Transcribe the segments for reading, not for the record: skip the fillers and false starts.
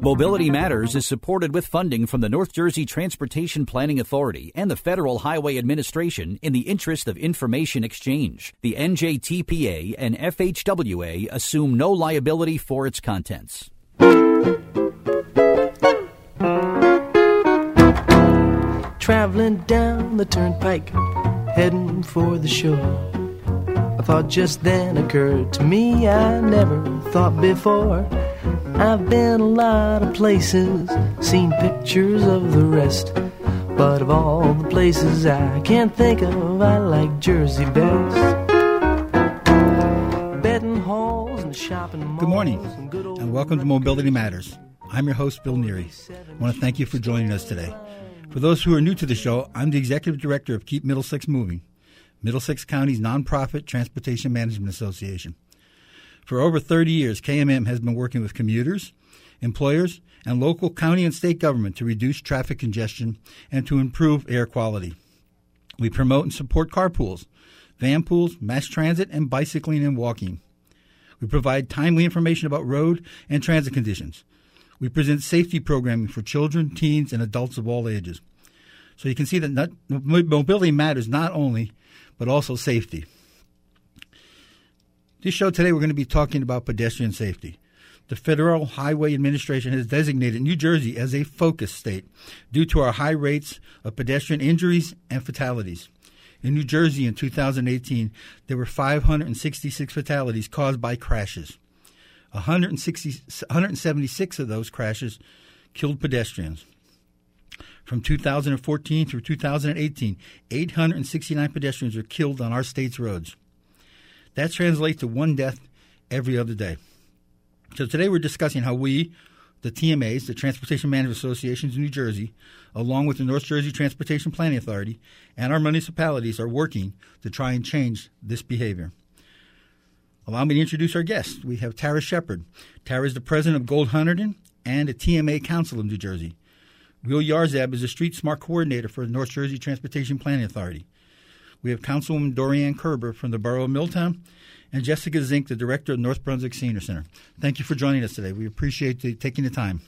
Mobility Matters is supported with funding from the North Jersey Transportation Planning Authority and the Federal Highway Administration in the interest of information exchange. The NJTPA and FHWA assume no liability for its contents. Traveling down the turnpike, heading for the shore. A thought just then occurred to me I never thought before. I've been a lot of places, seen pictures of the rest, but of all the places I can't think of, I like Jersey best. Betting halls and shopping malls. Good morning, and welcome to Mobility Matters. I'm your host, Bill Neary. I want to thank you for joining us today. For those who are new to the show, I'm the Executive Director of Keep Middlesex Moving, Middlesex County's nonprofit transportation management association. For over 30 years, KMM has been working with commuters, employers, and local county and state government to reduce traffic congestion and to improve air quality. We promote and support carpools, van pools, mass transit, and bicycling and walking. We provide timely information about road and transit conditions. We present safety programming for children, teens, and adults of all ages. So you can see that mobility matters not only, but also safety. This show today, we're going to be talking about pedestrian safety. The Federal Highway Administration has designated New Jersey as a focus state due to our high rates of pedestrian injuries and fatalities. In New Jersey in 2018, there were 566 fatalities caused by crashes. 176 of those crashes killed pedestrians. From 2014 through 2018, 869 pedestrians were killed on our state's roads. That translates to one death every other day. So today we're discussing how we, the TMAs, the Transportation Management Associations in New Jersey, along with the North Jersey Transportation Planning Authority and our municipalities are working to try and change this behavior. Allow me to introduce our guests. We have Tara Shepard. Tara is the president of Gold Hunterdon and a TMA council of New Jersey. Will Yarzab is the Street Smart Coordinator for the North Jersey Transportation Planning Authority. We have Councilwoman Dorianne Kerber from the Borough of Milltown and Jessica Zink, the Director of North Brunswick Senior Center. Thank you for joining us today. We appreciate you taking the time.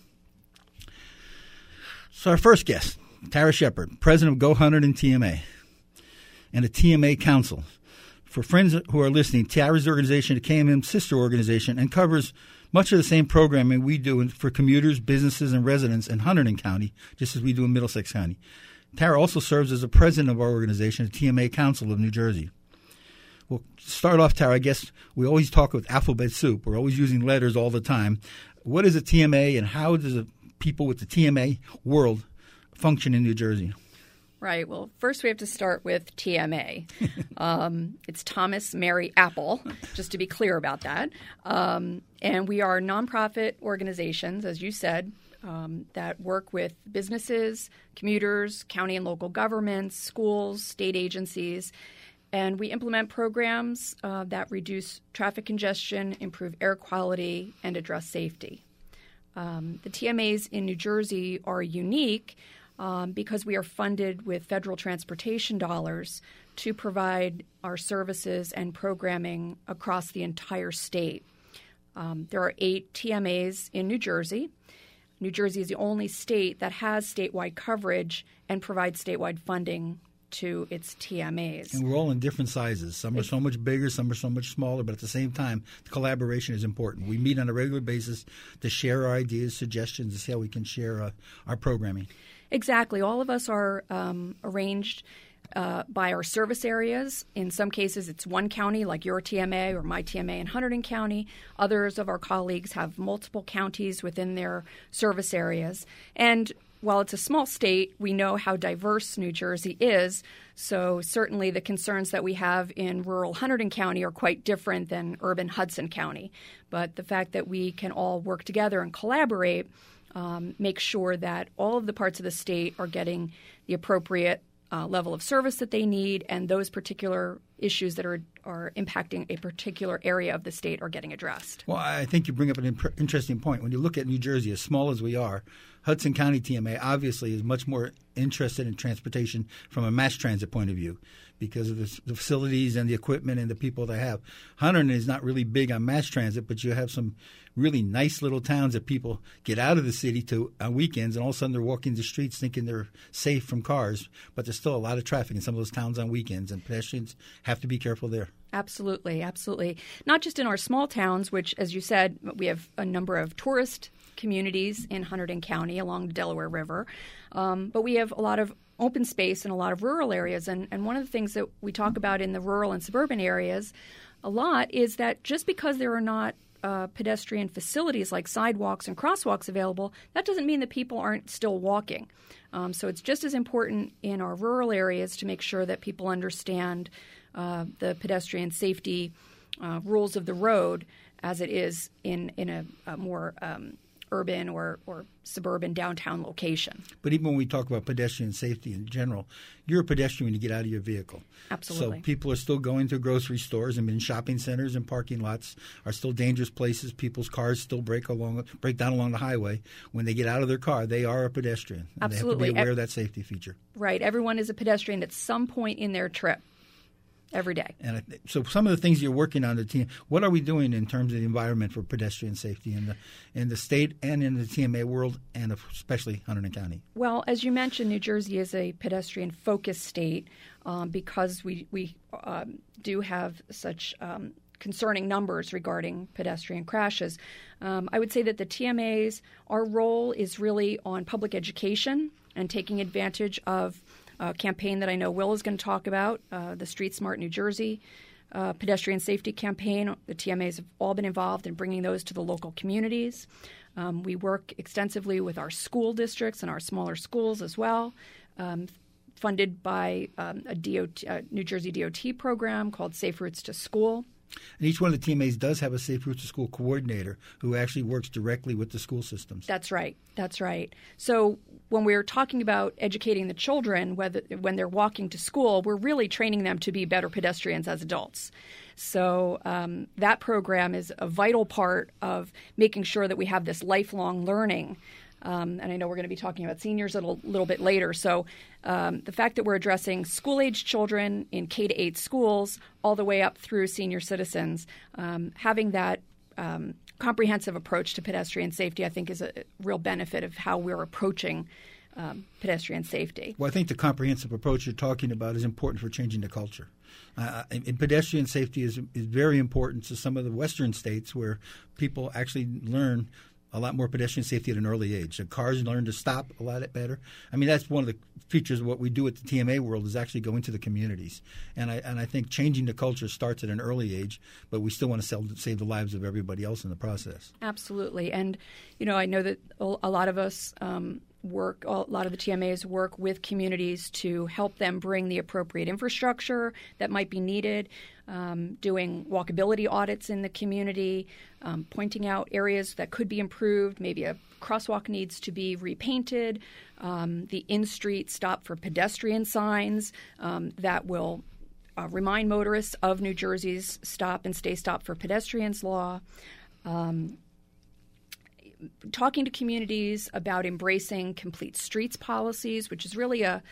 So our first guest, Tara Shepard, President of Go Hunterdon TMA and a TMA Council. For friends who are listening, Tara's organization is a KMM sister organization and covers much of the same programming we do for commuters, businesses, and residents in Hunterdon County, just as we do in Middlesex County. Tara also serves as the president of our organization, the TMA Council of New Jersey. Well, to start off, Tara, I guess we always talk with alphabet soup. We're always using letters all the time. What is a TMA, and how does the people with the TMA world function in New Jersey? Right. Well, first we have to start with TMA. It's Thomas Mary Apple, just to be clear about that. And we are nonprofit organizations, as you said, that work with businesses, commuters, county and local governments, schools, state agencies. And we implement programs that reduce traffic congestion, improve air quality, and address safety. The TMAs in New Jersey are unique because we are funded with federal transportation dollars to provide our services and programming across the entire state. There are 8 TMAs in New Jersey. New Jersey is the only state that has statewide coverage and provides statewide funding to its TMAs. And we're all in different sizes. Some are so much bigger, some are so much smaller, but at the same time, the collaboration is important. We meet on a regular basis to share our ideas, suggestions, to see how we can share our programming. Exactly. All of us are arranged by our service areas. In some cases, it's one county, like your TMA or my TMA in Hunterdon County. Others of our colleagues have multiple counties within their service areas. And while it's a small state, we know how diverse New Jersey is. So certainly the concerns that we have in rural Hunterdon County are quite different than urban Hudson County. But the fact that we can all work together and collaborate makes sure that all of the parts of the state are getting the appropriate level of service that they need, and those particular issues that are impacting a particular area of the state are getting addressed. Well, I think you bring up an interesting point. When you look at New Jersey, as small as we are, Hudson County TMA obviously is much more interested in transportation from a mass transit point of view because of the facilities and the equipment and the people they have. Hunterdon is not really big on mass transit, but you have some really nice little towns that people get out of the city to on weekends, and all of a sudden they're walking the streets thinking they're safe from cars, but there's still a lot of traffic in some of those towns on weekends, and pedestrians have to be careful there. Absolutely, absolutely. Not just in our small towns, which, as you said, we have a number of tourist communities in Hunterdon County along the Delaware River, but we have a lot of open space in a lot of rural areas. And one of the things that we talk about in the rural and suburban areas a lot is that just because there are not pedestrian facilities like sidewalks and crosswalks available, that doesn't mean that people aren't still walking. So it's just as important in our rural areas to make sure that people understand the pedestrian safety rules of the road as it is in a more urban or suburban downtown location. But even when we talk about pedestrian safety in general, you're a pedestrian when you get out of your vehicle. Absolutely. So people are still going to grocery stores and in shopping centers and parking lots are still dangerous places. People's cars still break down along the highway. When they get out of their car, they are a pedestrian. And Absolutely. They have to be aware of that safety feature. Right. Everyone is a pedestrian at some point in their trip. Every day. And so some of the things you're working on the team, what are we doing in terms of the environment for pedestrian safety in the state and in the TMA world, and especially Hunterdon County? Well, as you mentioned, New Jersey is a pedestrian-focused state because we do have such concerning numbers regarding pedestrian crashes. I would say that the TMAs, our role is really on public education and taking advantage of a campaign that I know Will is going to talk about, the Street Smart New Jersey pedestrian safety campaign. The TMAs have all been involved in bringing those to the local communities. We work extensively with our school districts and our smaller schools as well, funded by a New Jersey DOT program called Safe Routes to School. And each one of the TMAs does have a Safe Routes to School coordinator who actually works directly with the school systems. That's right. That's right. So when we're talking about educating the children, when they're walking to school, we're really training them to be better pedestrians as adults. So that program is a vital part of making sure that we have this lifelong learning. And I know we're going to be talking about seniors a little bit later. So the fact that we're addressing school-age children in K-8 schools all the way up through senior citizens, having that comprehensive approach to pedestrian safety, I think, is a real benefit of how we're approaching pedestrian safety. Well, I think the comprehensive approach you're talking about is important for changing the culture. And pedestrian safety is very important to some of the western states where people actually learn a lot more pedestrian safety at an early age. The cars learn to stop a lot better. I mean, that's one of the features of what we do at the TMA world is actually go into the communities. And I think changing the culture starts at an early age, but we still want to save the lives of everybody else in the process. Absolutely. And, I know that a lot of us a lot of the TMAs work with communities to help them bring the appropriate infrastructure that might be needed, doing walkability audits in the community, pointing out areas that could be improved. Maybe a crosswalk needs to be repainted, the in-street stop for pedestrian signs that will remind motorists of New Jersey's stop and stay stop for pedestrians law. Talking to communities about embracing complete streets policies, which is really a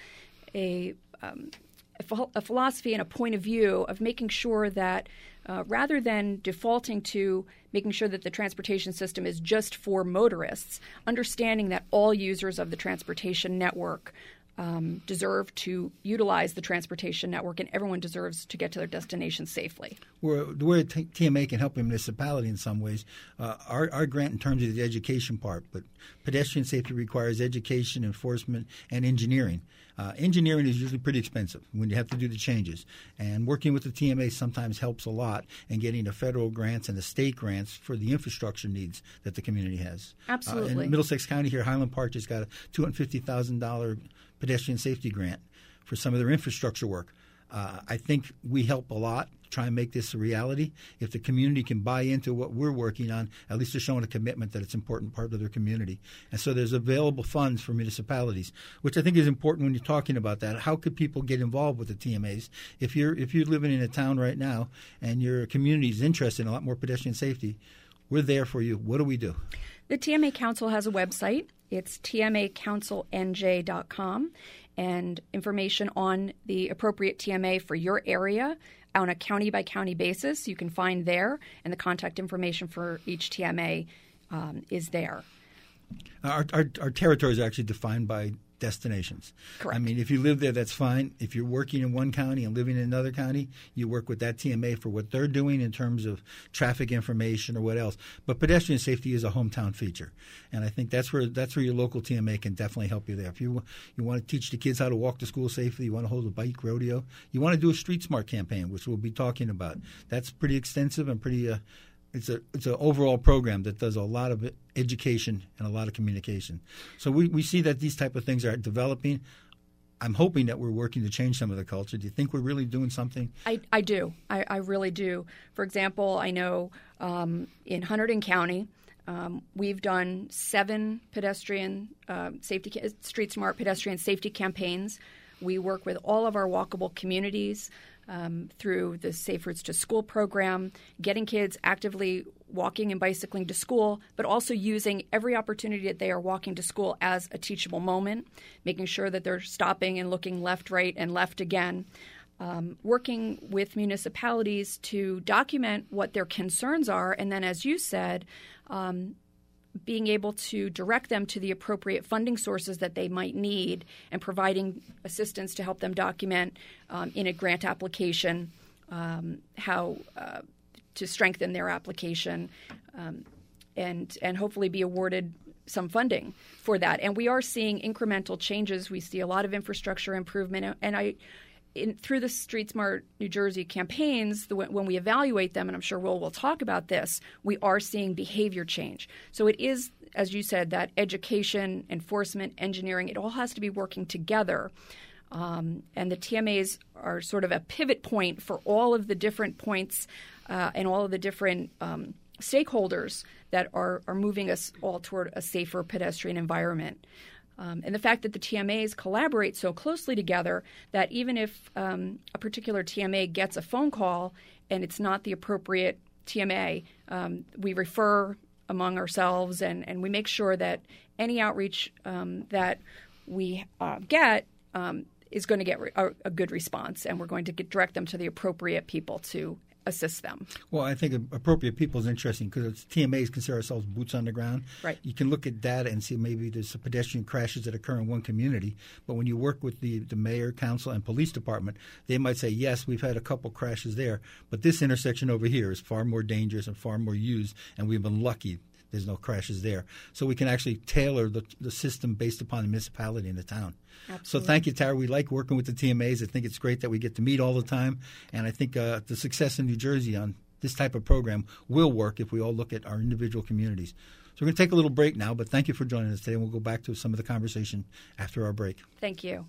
philosophy and a point of view of making sure that rather than defaulting to making sure that the transportation system is just for motorists, understanding that all users of the transportation network deserve to utilize the transportation network, and everyone deserves to get to their destination safely. The way TMA can help a municipality in some ways, our grant in terms of the education part, but pedestrian safety requires education, enforcement, and engineering. Engineering is usually pretty expensive when you have to do the changes. And working with the TMA sometimes helps a lot in getting the federal grants and the state grants for the infrastructure needs that the community has. Absolutely. In Middlesex County here, Highland Park just got a $250,000 pedestrian safety grant for some of their infrastructure work. I think we help a lot try and make this a reality. If the community can buy into what we're working on, at least they're showing a commitment that it's an important part of their community. And so there's available funds for municipalities, which I think is important when you're talking about that. How could people get involved with the TMAs? If you're living in a town right now and your community is interested in a lot more pedestrian safety, we're there for you. What do we do? The TMA Council has a website. It's tmacouncilnj.com, and information on the appropriate TMA for your area on a county-by-county basis you can find there, and the contact information for each TMA is there. Our territories are actually defined by destinations. Correct. I mean, if you live there, that's fine. If you're working in one county and living in another county, you work with that TMA for what they're doing in terms of traffic information or what else. But pedestrian safety is a hometown feature, and I think that's where your local TMA can definitely help you there. If you want to teach the kids how to walk to school safely, you want to hold a bike rodeo, you want to do a Street Smart campaign, which we'll be talking about. That's pretty extensive and pretty. It's an overall program that does a lot of education and a lot of communication. So we see that these type of things are developing. I'm hoping that we're working to change some of the culture. Do you think we're really doing something? I do. I really do. For example, I know in Hunterdon County, we've done 7 pedestrian Street Smart pedestrian safety campaigns. We work with all of our walkable communities through the Safe Routes to School program, getting kids actively walking and bicycling to school, but also using every opportunity that they are walking to school as a teachable moment, making sure that they're stopping and looking left, right, and left again. Working with municipalities to document what their concerns are, and then, as you said, being able to direct them to the appropriate funding sources that they might need and providing assistance to help them document in a grant application how to strengthen their application and hopefully be awarded some funding for that. And we are seeing incremental changes. We see a lot of infrastructure improvement. And through the Street Smart New Jersey campaigns, when we evaluate them, and I'm sure we'll talk about this, we are seeing behavior change. So it is, as you said, that education, enforcement, engineering, it all has to be working together. And the TMAs are sort of a pivot point for all of the different points and all of the different stakeholders that are moving us all toward a safer pedestrian environment. And the fact that the TMAs collaborate so closely together that even if a particular TMA gets a phone call and it's not the appropriate TMA, we refer among ourselves and we make sure that any outreach that we get is going to get a good response, and we're going to direct them to the appropriate people to assist them. Well, I think appropriate people is interesting because TMAs consider ourselves boots on the ground. Right. You can look at data and see maybe there's some pedestrian crashes that occur in one community, but when you work with the mayor, council, and police department, they might say, yes, we've had a couple crashes there, but this intersection over here is far more dangerous and far more used, and we've been lucky there's no crashes there. So we can actually tailor the system based upon the municipality and the town. Absolutely. So thank you, Tara. We like working with the TMAs. I think it's great that we get to meet all the time. And I think the success in New Jersey on this type of program will work if we all look at our individual communities. So we're going to take a little break now, but thank you for joining us today. And we'll go back to some of the conversation after our break. Thank you.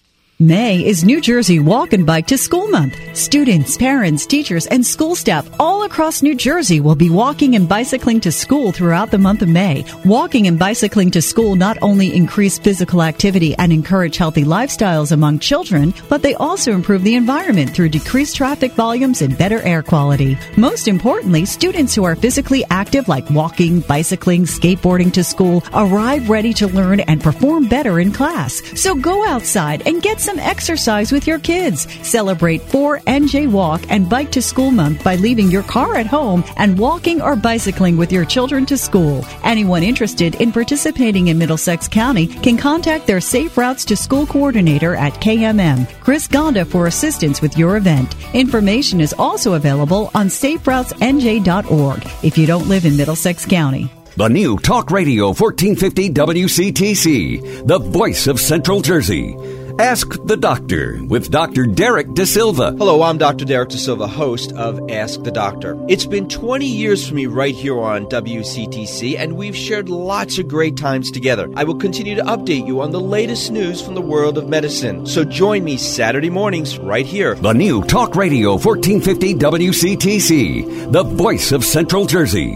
May is New Jersey Walk and Bike to School Month. Students, parents, teachers, and school staff all across New Jersey will be walking and bicycling to school throughout the month of May. Walking and bicycling to school not only increase physical activity and encourage healthy lifestyles among children, but they also improve the environment through decreased traffic volumes and better air quality. Most importantly, students who are physically active like walking, bicycling, skateboarding to school arrive ready to learn and perform better in class. So go outside and get some exercise with your kids. Celebrate 4NJ Walk and Bike to School Month by leaving your car at home and walking or bicycling with your children to school. Anyone interested in participating in Middlesex County can contact their Safe Routes to School coordinator at KMM, Chris Gonda, for assistance with your event. Information is also available on saferoutesnj.org if you don't live in Middlesex County. The new Talk Radio 1450 WCTC, the voice of Central Jersey. Ask the Doctor with Dr. Derek De Silva. Hello, I'm Dr. Derek De Silva, host of Ask the Doctor. It's been 20 years for me right here on WCTC, and we've shared lots of great times together. I will continue to update you on the latest news from the world of medicine. So join me Saturday mornings right here. The new Talk Radio 1450 WCTC, the voice of Central Jersey.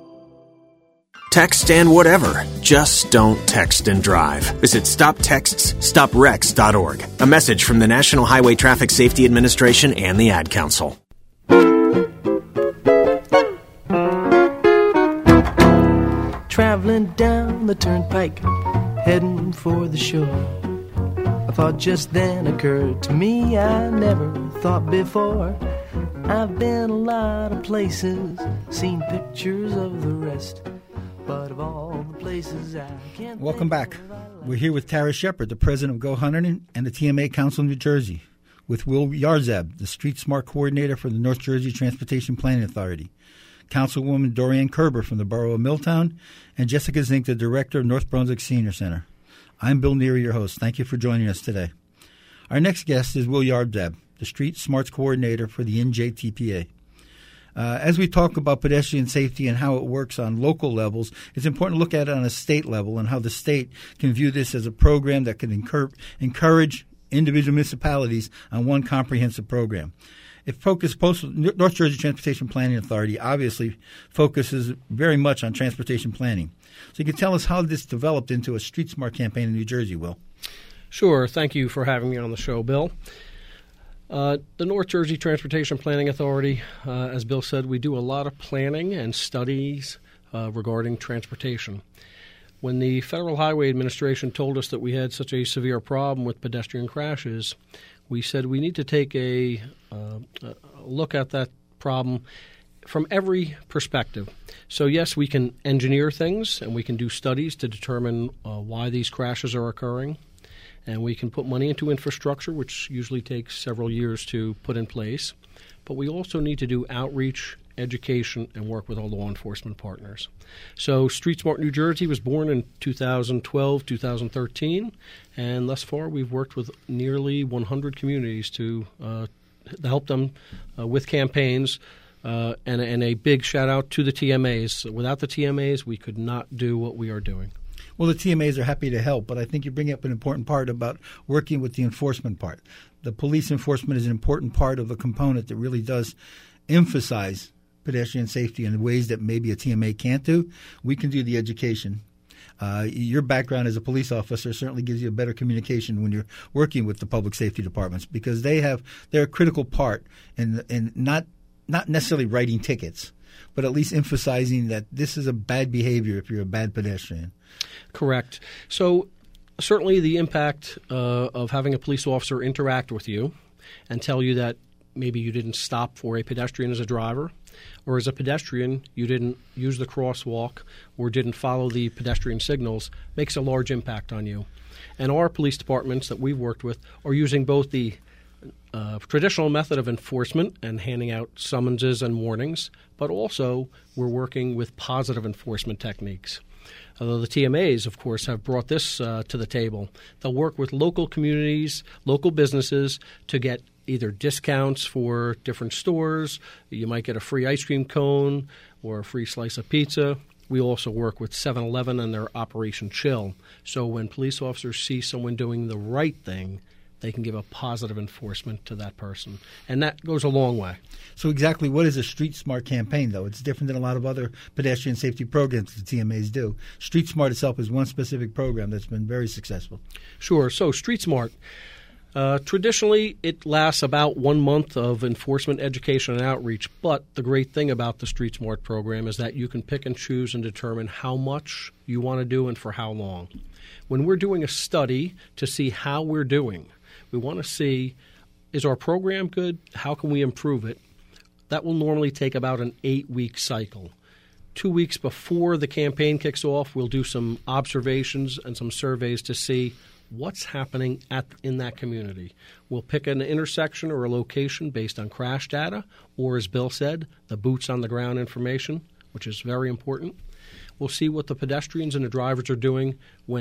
Text and whatever. Just don't text and drive. Visit StopTextsStopWrecks.org. A message from the National Highway Traffic Safety Administration and the Ad Council. Traveling down the turnpike, heading for the shore. A thought just then occurred to me I never thought before. I've been a lot of places, seen pictures of the rest. But of all the places I can't. Welcome back. We're here with Tara Shepard, the president of Go Hunterdon and the TMA Council of New Jersey, with Will Yarzab, the Street Smart coordinator for the North Jersey Transportation Planning Authority, Councilwoman Dorianne Kerber from the Borough of Milltown, and Jessica Zink, the director of North Brunswick Senior Center. I'm Bill Neary, your host. Thank you for joining us today. Our next guest is Will Yarzab, the Street Smarts coordinator for the NJTPA. As we talk about pedestrian safety and how it works on local levels, it's important to look at it on a state level and how the state can view this as a program that can encourage individual municipalities on one comprehensive program. North Jersey Transportation Planning Authority obviously focuses very much on transportation planning. So you can tell us how this developed into a Street Smart campaign in New Jersey, Will. Sure. Thank you for having me on the show, Bill. The North Jersey Transportation Planning Authority, as Bill said, we do a lot of planning and studies regarding transportation. When the Federal Highway Administration told us that we had such a severe problem with pedestrian crashes, we said we need to take a look at that problem from every perspective. So, yes, we can engineer things and we can do studies to determine why these crashes are occurring. And we can put money into infrastructure, which usually takes several years to put in place. But we also need to do outreach, education, and work with all law enforcement partners. So Street Smart New Jersey was born in 2012, 2013. And thus far, we've worked with nearly 100 communities to help them with campaigns. And a big shout-out to the TMAs. Without the TMAs, we could not do what we are doing. Well, the TMAs are happy to help, but I think you bring up an important part about working with the enforcement part. The police enforcement is an important part of a component that really does emphasize pedestrian safety in ways that maybe a TMA can't do. We can do the education. Your background as a police officer certainly gives you a better communication when you're working with the public safety departments because they're a critical part in not necessarily writing tickets, but at least emphasizing that this is a bad behavior if you're a bad pedestrian. Correct. So certainly the impact of having a police officer interact with you and tell you that maybe you didn't stop for a pedestrian as a driver, or as a pedestrian you didn't use the crosswalk or didn't follow the pedestrian signals makes a large impact on you. And our police departments that we've worked with are using both the traditional method of enforcement and handing out summonses and warnings, but also we're working with positive enforcement techniques. Although the TMAs, of course, have brought this to the table. They'll work with local communities, local businesses to get either discounts for different stores. You might get a free ice cream cone or a free slice of pizza. We also work with 7-Eleven and their Operation Chill. So when police officers see someone doing the right thing, they can give a positive enforcement to that person. And that goes a long way. So exactly what is a Street Smart campaign, though? It's different than a lot of other pedestrian safety programs the TMAs do. Street Smart itself is one specific program that's been very successful. Sure. So Street Smart, traditionally it lasts about 1 month of enforcement, education, and outreach. But the great thing about the Street Smart program is that you can pick and choose and determine how much you want to do and for how long. When we're doing a study to see how we're doing, we want to see, is our program good? How can we improve it? That will normally take about an 8-week cycle. 2 weeks before the campaign kicks off, we'll do some observations and some surveys to see what's happening in that community. We'll pick an intersection or a location based on crash data, or as Bill said, the boots on the ground information, which is very important. We'll see what the pedestrians and the drivers are doing when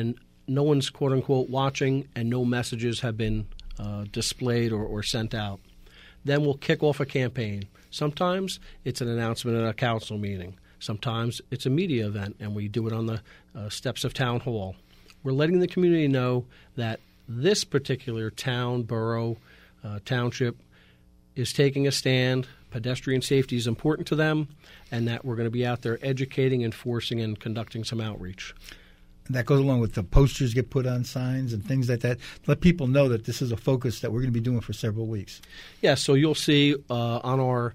no one's quote-unquote watching and no messages have been displayed or sent out. Then we'll kick off a campaign. Sometimes it's an announcement at a council meeting. Sometimes it's a media event, and we do it on the steps of Town Hall. We're letting the community know that this particular town, borough, township is taking a stand. Pedestrian safety is important to them, and that we're going to be out there educating, enforcing, and conducting some outreach. And that goes along with the posters get put on signs and things like that. Let people know that this is a focus that we're going to be doing for several weeks. Yeah, so you'll see on our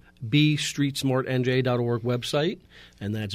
BeStreetSmartNJ.org website, and that's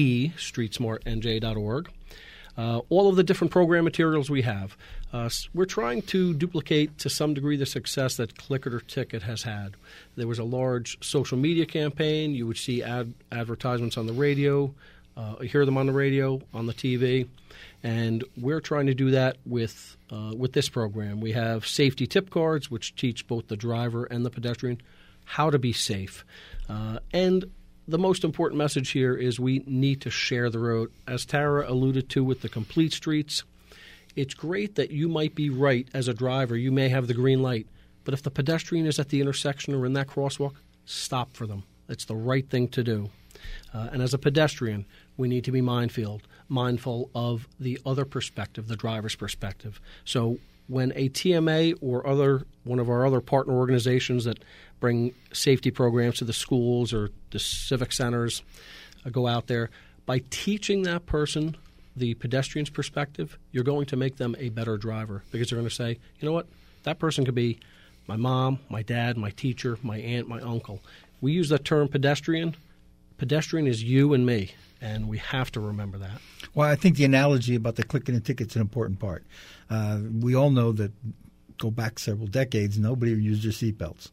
BeStreetSmartNJ.org, all of the different program materials we have. We're trying to duplicate to some degree the success that Click It or Ticket has had. There was a large social media campaign. You would see advertisements on the radio, hear them on the radio, on the TV, and we're trying to do that with this program. We have safety tip cards, which teach both the driver and the pedestrian how to be safe. And the most important message here is we need to share the road. As Tara alluded to with the complete streets, it's great that you might be right as a driver. You may have the green light. But if the pedestrian is at the intersection or in that crosswalk, stop for them. It's the right thing to do. And as a pedestrian, we need to be mindful of the other perspective, the driver's perspective. So when a TMA or one of our other partner organizations that bring safety programs to the schools or the civic centers go out there, by teaching that person the pedestrian's perspective, you're going to make them a better driver because they're going to say, you know what, that person could be my mom, my dad, my teacher, my aunt, my uncle. We use that term pedestrian. Pedestrian is you and me, and we have to remember that. Well, I think the analogy about the Click It and Ticket is an important part. We all know that, go back several decades, nobody used their seatbelts.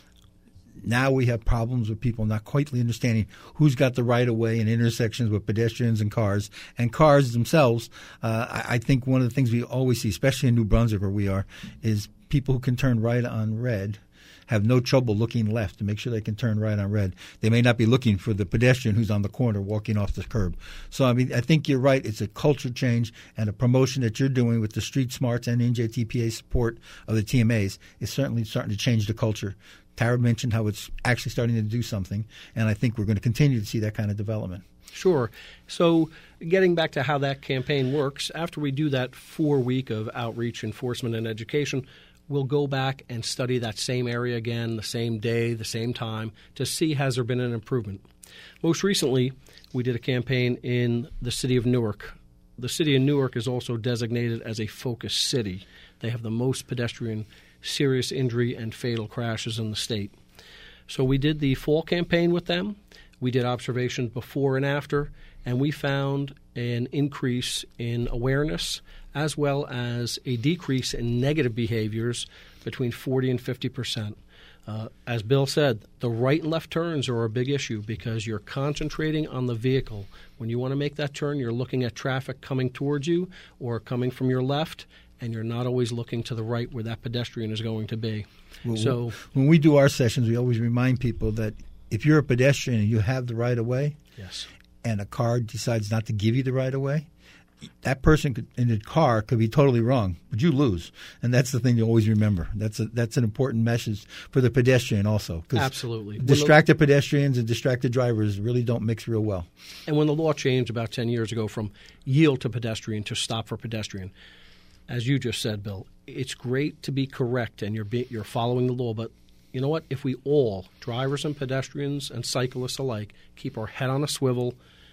Now we have problems with people not quite understanding who's got the right-of-way in intersections with pedestrians and cars themselves. I think one of the things we always see, especially in New Brunswick where we are, is people who can turn right on red have no trouble looking left to make sure they can turn right on red. They may not be looking for the pedestrian who's on the corner walking off the curb. So, I think you're right. It's a culture change, and a promotion that you're doing with the Street Smarts and NJTPA support of the TMAs is certainly starting to change the culture. Tara mentioned how it's actually starting to do something, and I think we're going to continue to see that kind of development. Sure. So getting back to how that campaign works, after we do that 4-week of outreach, enforcement, and education, we'll go back and study that same area again, the same day, the same time, to see has there been an improvement. Most recently, we did a campaign in the city of Newark. The city of Newark is also designated as a focus city. They have the most pedestrian serious injury and fatal crashes in the state. So we did the fall campaign with them. We did observations before and after, and we found an increase in awareness as well as a decrease in negative behaviors between 40 and 50%. As Bill said, the right and left turns are a big issue because you're concentrating on the vehicle. When you want to make that turn, you're looking at traffic coming towards you or coming from your left, and you're not always looking to the right where that pedestrian is going to be. Well, so when we do our sessions, we always remind people that if you're a pedestrian and you have the right of way, yes, and a car decides not to give you the right of way, that person in the car could be totally wrong, but you lose. And that's the thing you always remember. That's an important message for the pedestrian also. Absolutely. Distracted pedestrians and distracted drivers really don't mix real well. And when the law changed about 10 years ago from yield to pedestrian to stop for pedestrian, as you just said, Bill, it's great to be correct and you're following the law, but you know what? If we all, drivers and pedestrians and cyclists alike, keep our head on a swivel,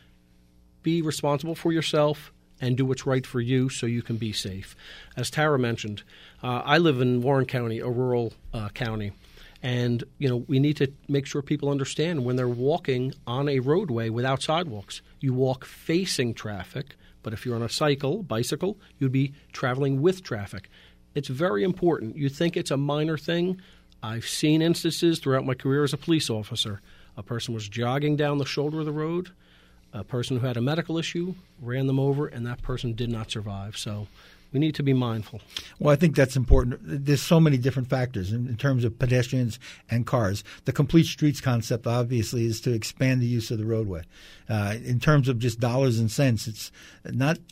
be responsible for yourself, and do what's right for you so you can be safe. As Tara mentioned, I live in Warren County, a rural county, and we need to make sure people understand when they're walking on a roadway without sidewalks. You walk facing traffic, but if you're on a bicycle, you'd be traveling with traffic. It's very important. You think it's a minor thing. I've seen instances throughout my career as a police officer. A person was jogging down the shoulder of the road. A person who had a medical issue ran them over, and that person did not survive. So we need to be mindful. Well, I think that's important. There's so many different factors in terms of pedestrians and cars. The complete streets concept, obviously, is to expand the use of the roadway. In terms of just dollars and cents, it's not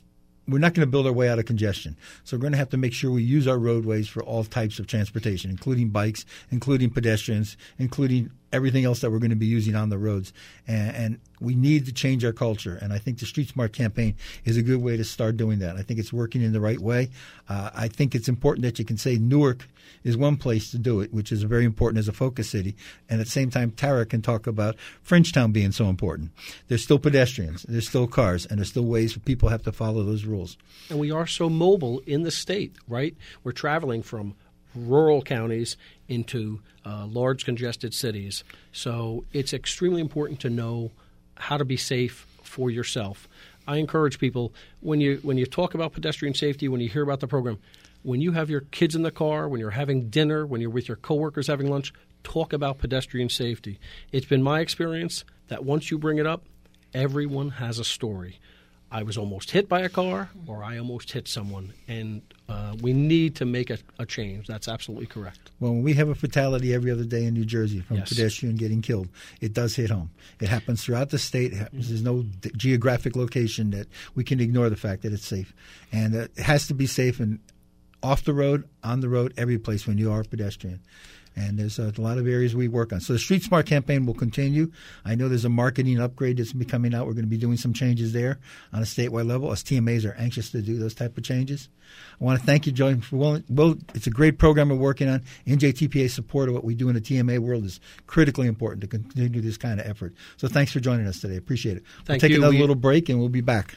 we're not going to build our way out of congestion. So we're going to have to make sure we use our roadways for all types of transportation, including bikes, including pedestrians, including everything else that we're going to be using on the roads. And we need to change our culture. And I think the Street Smart campaign is a good way to start doing that. I think it's working in the right way. I think it's important that you can say Newark is one place to do it, which is very important as a focus city. And at the same time, Tara can talk about Frenchtown being so important. There's still pedestrians, there's still cars, and there's still ways for people have to follow those rules. And we are so mobile in the state, right? We're traveling from rural counties into large congested cities. So it's extremely important to know how to be safe for yourself. I encourage people, when you talk about pedestrian safety, when you hear about the program, when you have your kids in the car, when you're having dinner, when you're with your coworkers having lunch, talk about pedestrian safety. It's been my experience that once you bring it up, everyone has a story. I was almost hit by a car, or I almost hit someone, and we need to make a change. That's absolutely correct. Well, when we have a fatality every other day in New Jersey from a pedestrian getting killed, it does hit home. It happens throughout the state. There's no geographic location that we can ignore the fact that it's safe. And it has to be safe and off the road, on the road, every place when you are a pedestrian. And there's a lot of areas we work on. So the Street Smart campaign will continue. I know there's a marketing upgrade that's going to be coming out. We're going to be doing some changes there on a statewide level. Us TMAs are anxious to do those type of changes. I want to thank you, Joey, for well, it's a great program we're working on. NJTPA's support of what we do in the TMA world is critically important to continue this kind of effort. So thanks for joining us today. Appreciate it. We'll take another little break, and we'll be back.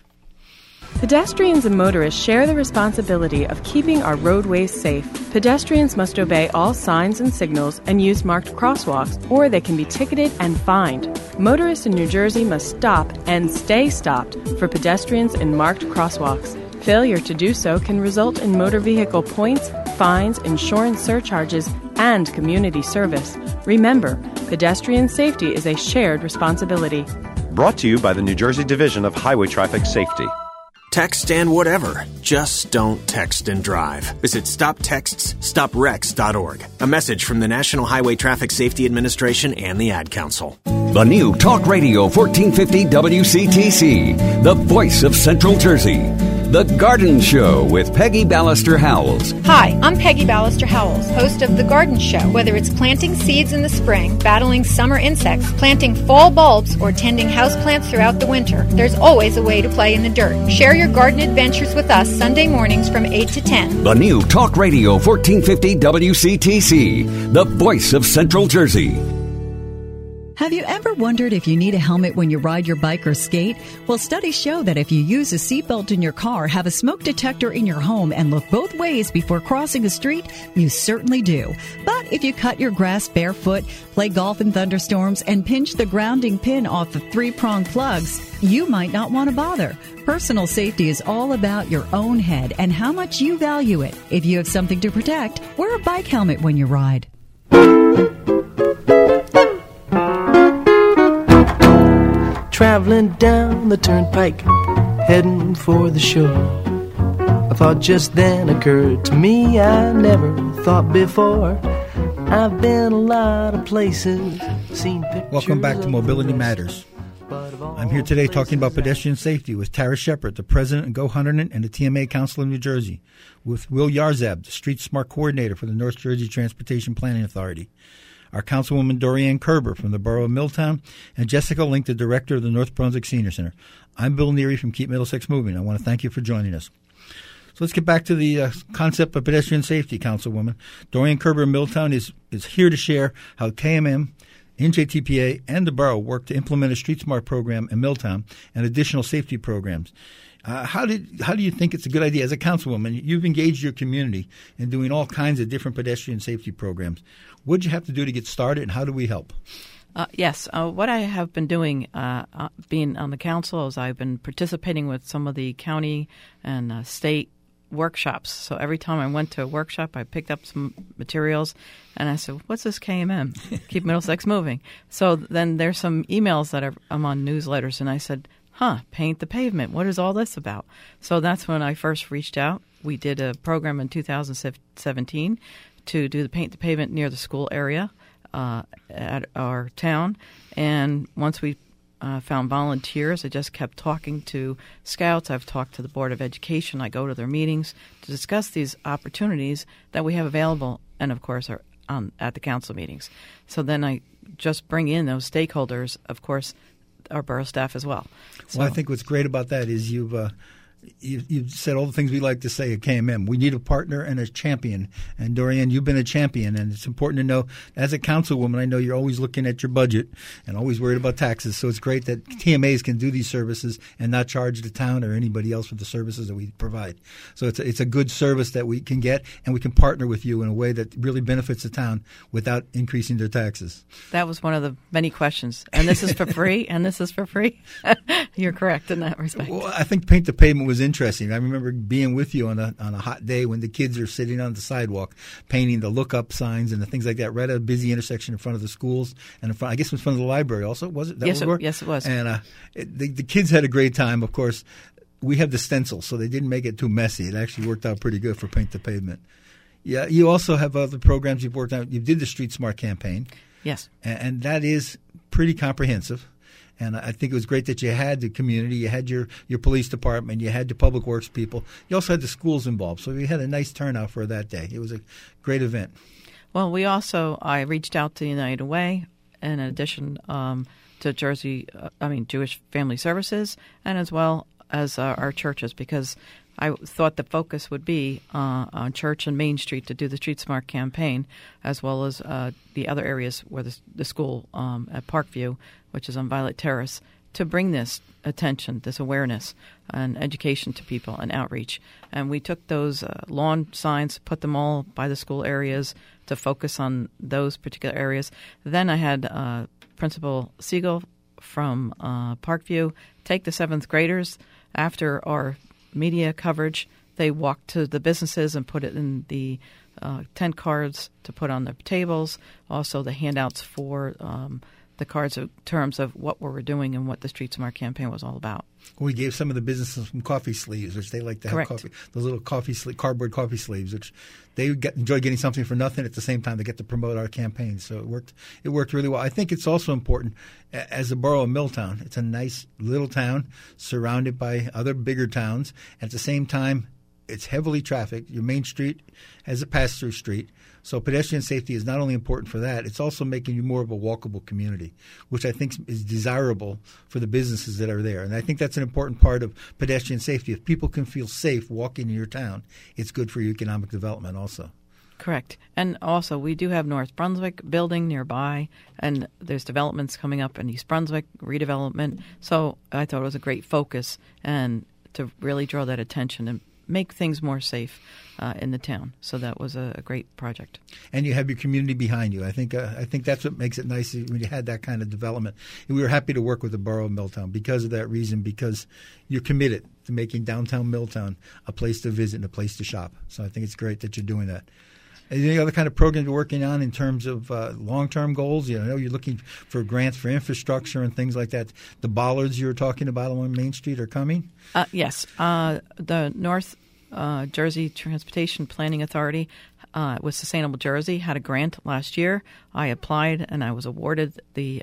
Pedestrians and motorists share the responsibility of keeping our roadways safe. Pedestrians must obey all signs and signals and use marked crosswalks, or they can be ticketed and fined. Motorists in New Jersey must stop and stay stopped for pedestrians in marked crosswalks. Failure to do so can result in motor vehicle points, fines, insurance surcharges, and community service. Remember, pedestrian safety is a shared responsibility. Brought to you by the New Jersey Division of Highway Traffic Safety. Text and whatever. Just don't text and drive. Visit StopTextsStopWrecks.org. A message from the National Highway Traffic Safety Administration and the Ad Council. The new Talk Radio 1450 WCTC, the voice of Central Jersey. The Garden Show with Peggy Ballister Howells. Hi, I'm Peggy Ballister Howells, host of The Garden Show. Whether it's planting seeds in the spring, battling summer insects, planting fall bulbs, or tending houseplants throughout the winter, there's always a way to play in the dirt. Share your garden adventures with us Sunday mornings from 8 to 10. The new Talk Radio 1450 WCTC, the voice of Central Jersey. Have you ever wondered if you need a helmet when you ride your bike or skate? Well, studies show that if you use a seatbelt in your car, have a smoke detector in your home, and look both ways before crossing a street, you certainly do. But if you cut your grass barefoot, play golf in thunderstorms, and pinch the grounding pin off the three-prong plugs, you might not want to bother. Personal safety is all about your own head and how much you value it. If you have something to protect, wear a bike helmet when you ride. Traveling down the turnpike, heading for the shore. A thought just then occurred to me I never thought before. I've been a lot of places, seen pictures. Welcome back to Mobility Matters. I'm here today talking about pedestrian safety with Tara Shepard, the president of Go Hunterton and the TMA Council of New Jersey, with Will Yarzab, the Street Smart Coordinator for the North Jersey Transportation Planning Authority, our Councilwoman Dorianne Kerber from the Borough of Milltown, and Jessica Link, the Director of the North Brunswick Senior Center. I'm Bill Neary from Keep Middlesex Moving. I want to thank you for joining us. So let's get back to the concept of pedestrian safety, Councilwoman. Dorianne Kerber of Milltown is here to share how KMM, NJTPA, and the Borough work to implement a Street Smart program in Milltown and additional safety programs. How do you think it's a good idea? As a councilwoman, you've engaged your community in doing all kinds of different pedestrian safety programs. What did you have to do to get started, and how do we help? Yes. What I have been doing, being on the council, is I've been participating with some of the county and state workshops. So every time I went to a workshop, I picked up some materials, and I said, what's this KMM? Keep Middlesex Moving. So then there's some emails that I'm on newsletters, and I said, paint the pavement. What is all this about? So that's when I first reached out. We did a program in 2017 to do the paint the pavement near the school area at our town. And once we found volunteers. I just kept talking to scouts. I've talked to the Board of Education. I go to their meetings to discuss these opportunities that we have available and, of course, are at the council meetings. So then I just bring in those stakeholders, of course, our borough staff as well. So, well, I think what's great about that is you've said all the things we like to say at KMM. We need a partner and a champion. And Dorian, you've been a champion, and it's important to know, as a councilwoman, I know you're always looking at your budget and always worried about taxes. So it's great that TMAs can do these services and not charge the town or anybody else for the services that we provide. So it's a good service that we can get, and we can partner with you in a way that really benefits the town without increasing their taxes. That was one of the many questions. And this is for free, and this is for free. You're correct in that respect. Well, I think Paint the Pavement was interesting. I remember being with you on a hot day when the kids are sitting on the sidewalk painting the look-up signs and the things like that right at a busy intersection in front of the schools and in front, I guess it was in front of the library also, was it? Yes, it was. And the kids had a great time. Of course, we have the stencil, so they didn't make it too messy. It actually worked out pretty good for Paint the Pavement. Yeah, you also have other programs you've worked on. You did the Street Smart campaign. Yes. And that is pretty comprehensive. And I think it was great that you had the community, you had your police department, you had the public works people. You also had the schools involved. So we had a nice turnout for that day. It was a great event. Well, I reached out to United Way in addition to Jewish Family Services, and as well as our churches, because I thought the focus would be on Church and Main Street to do the Street Smart campaign, as well as the other areas where the school at Parkview, which is on Violet Terrace, to bring this attention, this awareness and education to people and outreach. And we took those lawn signs, put them all by the school areas to focus on those particular areas. Then I had Principal Siegel from Parkview take the 7th graders after our media coverage. They walked to the businesses and put it in the tent cards to put on the tables. Also, the handouts for the cards in terms of what we were doing and what the Street Smart campaign was all about. We gave some of the businesses some coffee sleeves, which they like to have. Correct. Coffee. Those little cardboard coffee sleeves, which they enjoy getting something for nothing. At the same time, they get to promote our campaign. So it worked really well. I think it's also important, as a borough of Milltown, it's a nice little town surrounded by other bigger towns. At the same time, it's heavily trafficked. Your main street has a pass-through street. So pedestrian safety is not only important for that, it's also making you more of a walkable community, which I think is desirable for the businesses that are there. And I think that's an important part of pedestrian safety. If people can feel safe walking in your town, it's good for your economic development also. Correct. And also, we do have North Brunswick building nearby, and there's developments coming up in East Brunswick, redevelopment. So I thought it was a great focus and to really draw that attention and make things more safe in the town. So that was a great project. And you have your community behind you. I think that's what makes it nice when you had that kind of development. And we were happy to work with the borough of Milltown because of that reason, because you're committed to making downtown Milltown a place to visit and a place to shop. So I think it's great that you're doing that. Any other kind of programs you're working on in terms of long-term goals? I know you're looking for grants for infrastructure and things like that. The bollards you were talking about along Main Street are coming? Yes. The North Jersey Transportation Planning Authority with Sustainable Jersey had a grant last year. I applied and I was awarded the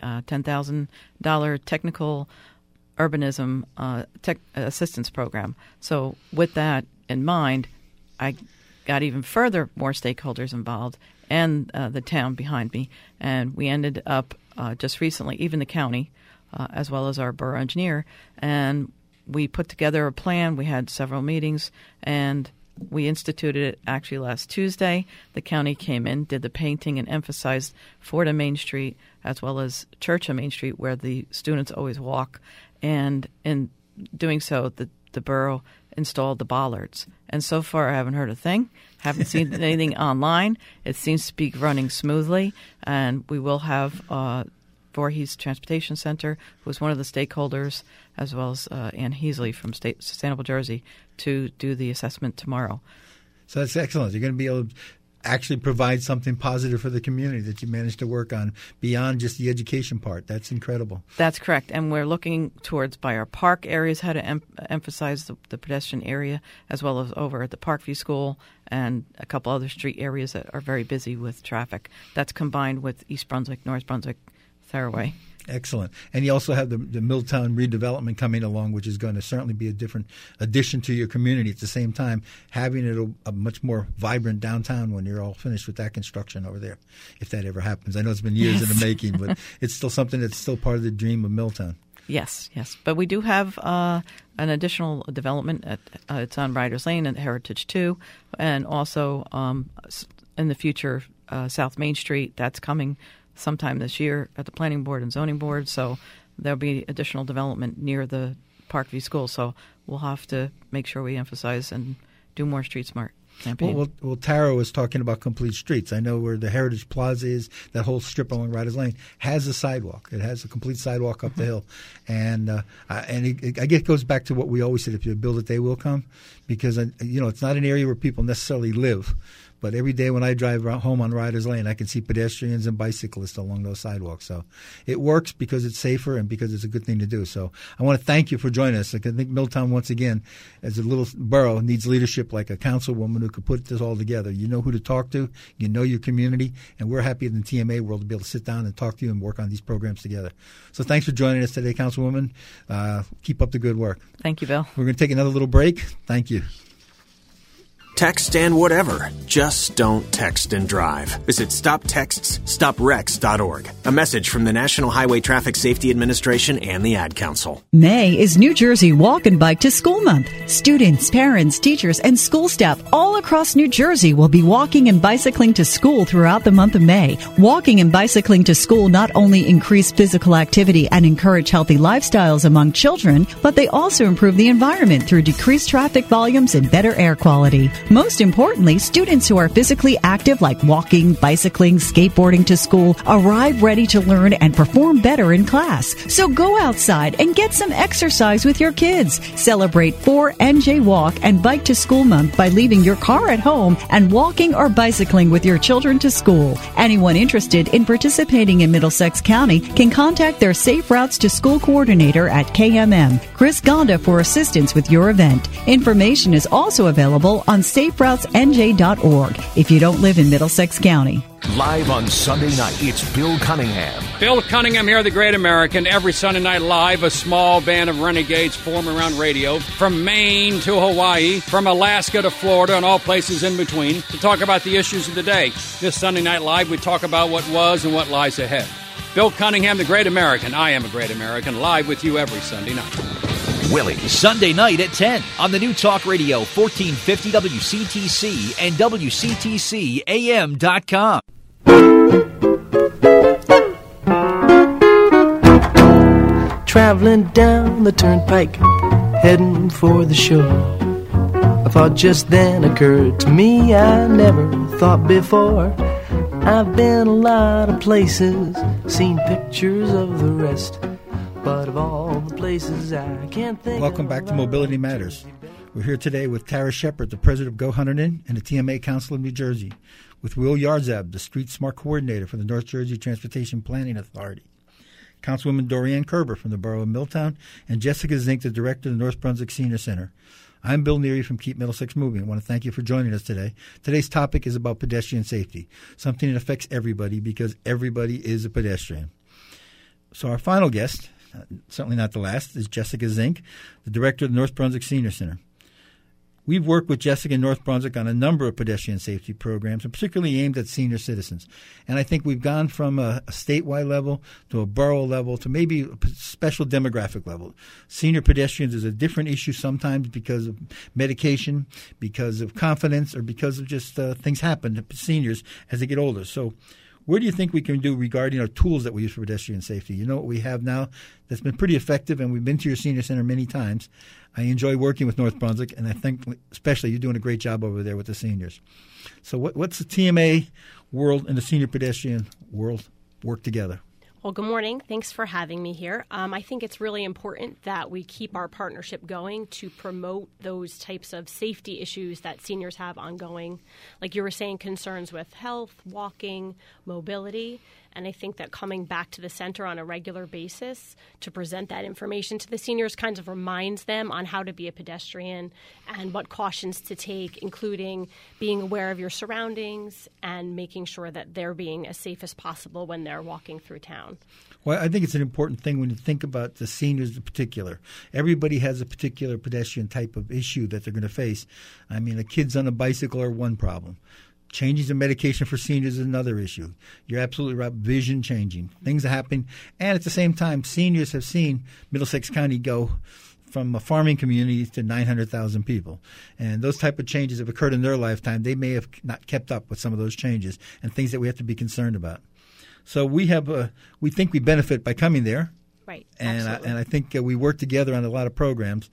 $10,000 technical urbanism assistance program. So with that in mind, I got even more stakeholders involved and the town behind me. And we ended up just recently, even the county, as well as our borough engineer, and we put together a plan. We had several meetings, and we instituted it actually last Tuesday. The county came in, did the painting, and emphasized Ford and Main Street, as well as Church and Main Street, where the students always walk. And in doing so, the borough installed the bollards. And so far, I haven't heard a thing. Haven't seen anything online. It seems to be running smoothly. And we will have Voorhees Transportation Center, who is one of the stakeholders, as well as Ann Heasley from Sustainable Jersey, to do the assessment tomorrow. So that's excellent. You're going to be able to actually provide something positive for the community that you managed to work on beyond just the education part. That's incredible. That's correct. And we're looking towards by our park areas how to emphasize the pedestrian area, as well as over at the Parkview School and a couple other street areas that are very busy with traffic. That's combined with East Brunswick, North Brunswick, Tharaway. Excellent. And you also have the Milltown redevelopment coming along, which is going to certainly be a different addition to your community. At the same time, having it a much more vibrant downtown when you're all finished with that construction over there, if that ever happens. I know it's been years in the making, but it's still something that's still part of the dream of Milltown. Yes. But we do have an additional development. It's on Riders Lane and Heritage 2, and also in the future, South Main Street. That's coming sometime this year at the Planning Board and Zoning Board. So there'll be additional development near the Parkview School. So we'll have to make sure we emphasize and do more Street Smart campaign. Well, Tara was talking about complete streets. I know where the Heritage Plaza is, that whole strip along Riders Lane, has a sidewalk. It has a complete sidewalk up the hill. And I guess it goes back to what we always said, if you build it, they will come. Because, it's not an area where people necessarily live. But every day when I drive home on Riders Lane, I can see pedestrians and bicyclists along those sidewalks. So it works because it's safer and because it's a good thing to do. So I want to thank you for joining us. I think Milltown, once again, as a little borough, needs leadership like a councilwoman who could put this all together. You know who to talk to. You know your community. And we're happy in the TMA world to be able to sit down and talk to you and work on these programs together. So thanks for joining us today, Councilwoman. Keep up the good work. Thank you, Bill. We're going to take another little break. Thank you. Text and whatever. Just don't text and drive. Visit StopTextsStopWrecks.org. A message from the National Highway Traffic Safety Administration and the Ad Council. May is New Jersey Walk and Bike to School Month. Students, parents, teachers, and school staff all across New Jersey will be walking and bicycling to school throughout the month of May. Walking and bicycling to school not only increase physical activity and encourage healthy lifestyles among children, but they also improve the environment through decreased traffic volumes and better air quality. Most importantly, students who are physically active, like walking, bicycling, skateboarding to school, arrive ready to learn and perform better in class. So go outside and get some exercise with your kids. Celebrate 4NJ Walk and Bike to School Month by leaving your car at home and walking or bicycling with your children to school. Anyone interested in participating in Middlesex County can contact their Safe Routes to School coordinator at KMM, Chris Gonda, for assistance with your event. Information is also available on SafeRoutesNJ.org if you don't live in Middlesex County. Live on Sunday night, it's Bill Cunningham. Bill Cunningham here, the Great American. Every Sunday night live, a small band of renegades form around radio. From Maine to Hawaii, from Alaska to Florida, and all places in between, to talk about the issues of the day. This Sunday night live, we talk about what was and what lies ahead. Bill Cunningham, the Great American. I am a Great American, live with you every Sunday night. Willie. Sunday night at 10 on the new Talk Radio 1450 WCTC and WCTCAM.com. Traveling down the turnpike, heading for the shore. A thought just then occurred to me I never thought before. I've been a lot of places, seen pictures of the rest. But of all the places I can't think. Welcome back to Mobility Matters. We're here today with Tara Shepard, the president of Go Hunterdon and the TMA Council of New Jersey, with Will Yarzab, the Street Smart Coordinator for the North Jersey Transportation Planning Authority, Councilwoman Dorianne Kerber from the Borough of Milltown, and Jessica Zink, the Director of the North Brunswick Senior Center. I'm Bill Neary from Keep Middlesex Moving. I want to thank you for joining us today. Today's topic is about pedestrian safety, something that affects everybody because everybody is a pedestrian. So our final guest, certainly not the last, is Jessica Zink, the Director of the North Brunswick Senior Center. We've worked with Jessica in North Brunswick on a number of pedestrian safety programs, and particularly aimed at senior citizens. And I think we've gone from a statewide level to a borough level to maybe a special demographic level. Senior pedestrians is a different issue sometimes because of medication, because of confidence, or because of just things happen to seniors as they get older. So what do you think we can do regarding our tools that we use for pedestrian safety? You know what we have now that's been pretty effective, and we've been to your senior center many times. I enjoy working with North Brunswick, and I think especially you're doing a great job over there with the seniors. So what's the TMA world and the senior pedestrian world work together? Well, good morning. Thanks for having me here. I think it's really important that we keep our partnership going to promote those types of safety issues that seniors have ongoing. Like you were saying, concerns with health, walking, mobility. And I think that coming back to the center on a regular basis to present that information to the seniors kind of reminds them on how to be a pedestrian and what cautions to take, including being aware of your surroundings and making sure that they're being as safe as possible when they're walking through town. down. Well, I think it's an important thing when you think about the seniors in particular. Everybody has a particular pedestrian type of issue that they're going to face. I mean, the kids on a bicycle are one problem. Changing the medication for seniors is another issue. You're absolutely right. Vision changing. Things that happen. And at the same time, seniors have seen Middlesex County go from a farming community to 900,000 people. And those type of changes have occurred in their lifetime. They may have not kept up with some of those changes and things that we have to be concerned about. So we think we benefit by coming there. Right. And I think we work together on a lot of programs.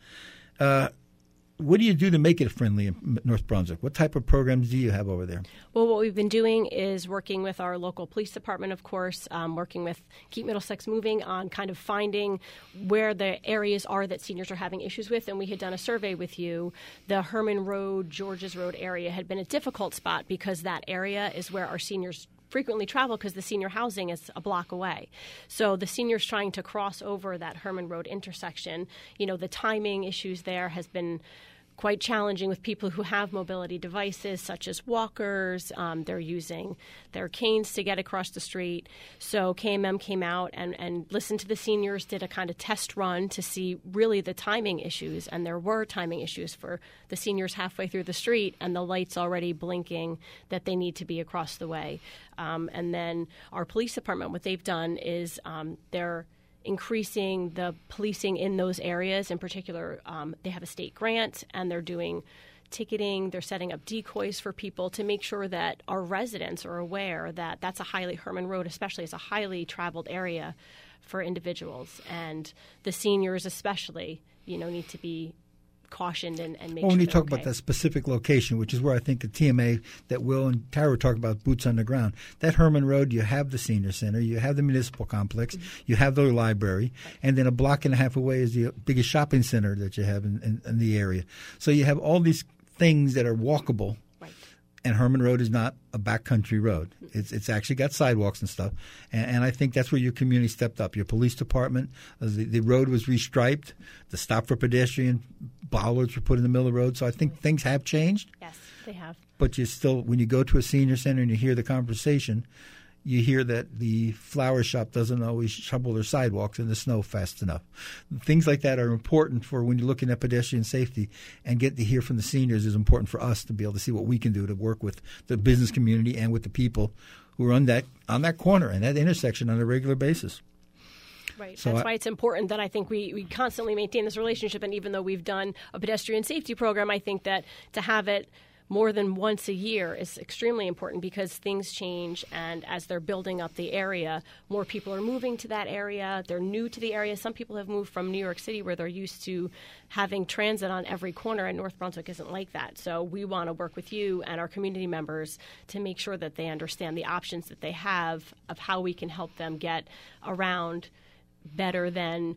What do you do to make it friendly in North Brunswick? What type of programs do you have over there? Well, what we've been doing is working with our local police department, of course, working with Keep Middlesex Moving on kind of finding where the areas are that seniors are having issues with. And we had done a survey with you. The Herman Road, Georges Road area had been a difficult spot because that area is where our seniors frequently travel because the senior housing is a block away. So the seniors trying to cross over that Herman Road intersection, the timing issues there has been quite challenging with people who have mobility devices such as walkers. They're using their canes to get across the street. So KMM came out and listened to the seniors, did a kind of test run to see really the timing issues. And there were timing issues for the seniors halfway through the street and the lights already blinking that they need to be across the way. And then our police department, what they've done is they're increasing the policing in those areas. In particular, they have a state grant and they're doing ticketing. They're setting up decoys for people to make sure that our residents are aware that that's a Herman Road, especially, is a highly traveled area for individuals. And the seniors especially, need to be cautioned and make sure when you they're talk okay. about that specific location, which is where I think the TMA that Will and Tara were talking about, boots on the ground, that Herman Road, you have the senior center, you have the municipal complex, you have the library, and then a block and a half away is the biggest shopping center that you have in the area. So you have all these things that are walkable. And Herman Road is not a backcountry road. It's actually got sidewalks and stuff. And I think that's where your community stepped up. Your police department, the road was restriped. The stop for pedestrian bollards were put in the middle of the road. So I think things have changed. Yes, they have. But you still, when you go to a senior center and you hear the conversation, you hear that the flower shop doesn't always shovel their sidewalks in the snow fast enough. Things like that are important for when you're looking at pedestrian safety, and get to hear from the seniors is important for us to be able to see what we can do to work with the business community and with the people who are on that corner and that intersection on a regular basis. Right. So that's why it's important that I think we constantly maintain this relationship. And even though we've done a pedestrian safety program, I think that to have it more than once a year is extremely important because things change, and as they're building up the area, more people are moving to that area. They're new to the area. Some people have moved from New York City where they're used to having transit on every corner, and North Brunswick isn't like that. So we want to work with you and our community members to make sure that they understand the options that they have of how we can help them get around better than,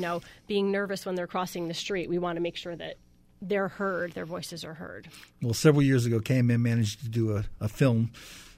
being nervous when they're crossing the street. We want to make sure that they're heard, their voices are heard. Well, several years ago, KMM managed to do a film,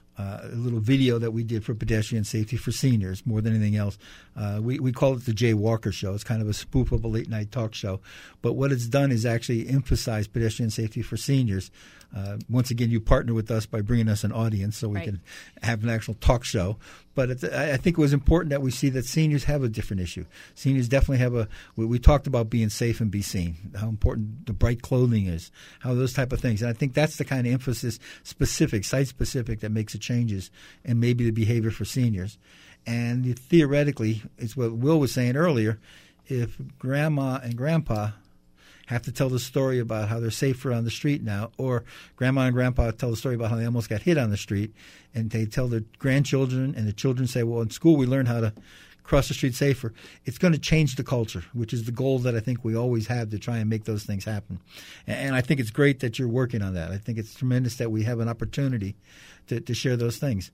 a little video that we did for pedestrian safety for seniors more than anything else. We call it the Jay Walker Show. It's kind of a spoof of a late-night talk show. But what it's done is actually emphasize pedestrian safety for seniors. Once again, you partner with us by bringing us an audience so we can have an actual talk show. But I think it was important that we see that seniors have a different issue. Seniors definitely have we talked about being safe and be seen, how important the bright clothing is, how those type of things. And I think that's the kind of emphasis site-specific that makes the changes and maybe the behavior for seniors. And theoretically, it's what Will was saying earlier, if grandma and grandpa have to tell the story about how they're safer on the street now, or grandma and grandpa tell the story about how they almost got hit on the street, and they tell their grandchildren, and the children say, well, in school we learned how to cross the street safer. It's going to change the culture, which is the goal that I think we always have to try and make those things happen. And I think it's great that you're working on that. I think it's tremendous that we have an opportunity to share those things.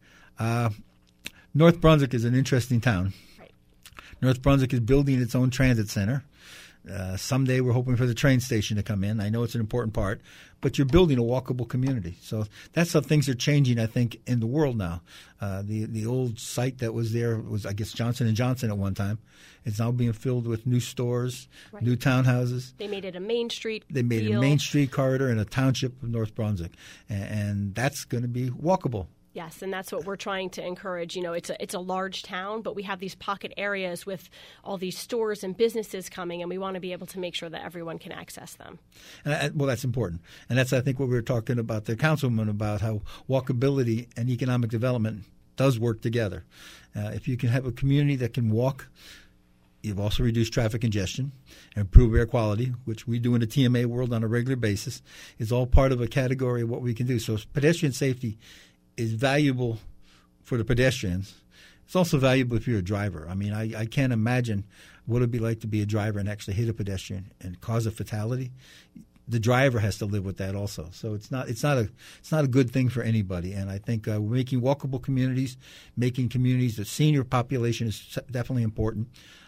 North Brunswick is an interesting town. Right. North Brunswick is building its own transit center. Someday we're hoping for the train station to come in. I know it's an important part, but you're building a walkable community. So that's how things are changing, I think, in the world now. The old site that was there was, I guess, Johnson & Johnson at one time. It's now being filled with new stores, new townhouses. They made it a Main Street They made deal. a Main Street corridor in a township of North Brunswick. And that's going to be walkable. Yes, and that's what we're trying to encourage. It's a large town, but we have these pocket areas with all these stores and businesses coming, and we want to be able to make sure that everyone can access them. Well, that's important. And that's, I think, what we were talking about the councilman about, how walkability and economic development does work together. If you can have a community that can walk, you've also reduced traffic congestion and improve air quality, which we do in the TMA world on a regular basis. It's all part of a category of what we can do. So pedestrian safety is valuable for the pedestrians. It's also valuable if you're a driver. I mean, I can't imagine what it would be like to be a driver and actually hit a pedestrian and cause a fatality. The driver has to live with that also. So it's not a good thing for anybody. And I think we're making walkable communities, making communities, the senior population is definitely important.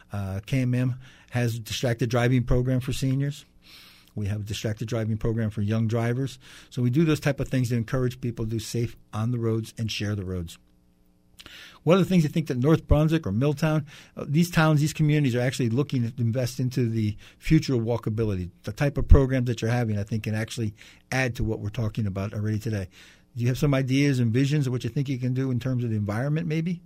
KMM has a distracted driving program for seniors. We have a distracted driving program for young drivers. So we do those type of things to encourage people to do safe on the roads and share the roads. One of the things I think that North Brunswick or Milltown, these towns, these communities are actually looking to invest into the future of walkability. The type of programs that you're having, I think, can actually add to what we're talking about already today. Do you have some ideas and visions of what you think you can do in terms of the environment maybe?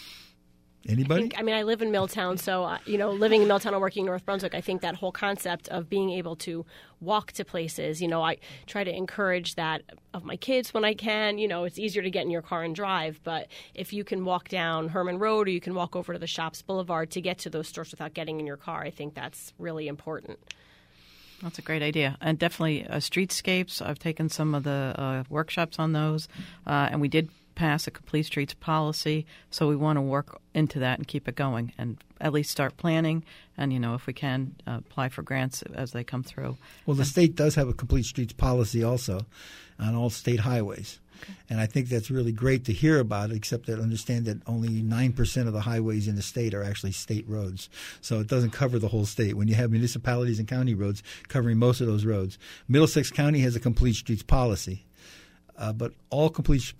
Anybody? I live in Milltown, so, living in Milltown and working in North Brunswick, I think that whole concept of being able to walk to places, I try to encourage that of my kids when I can. It's easier to get in your car and drive, but if you can walk down Herman Road or you can walk over to the Shops Boulevard to get to those stores without getting in your car, I think that's really important. That's a great idea. And definitely streetscapes. I've taken some of the workshops on those, and we did pass a complete streets policy, so we want to work into that and keep it going and at least start planning and, if we can, apply for grants as they come through. Well, the state does have a complete streets policy also on all state highways. Okay. And I think that's really great to hear about, except that understand that only 9% of the highways in the state are actually state roads. So it doesn't cover the whole state. When you have municipalities and county roads covering most of those roads, Middlesex County has a complete streets policy. But all complete street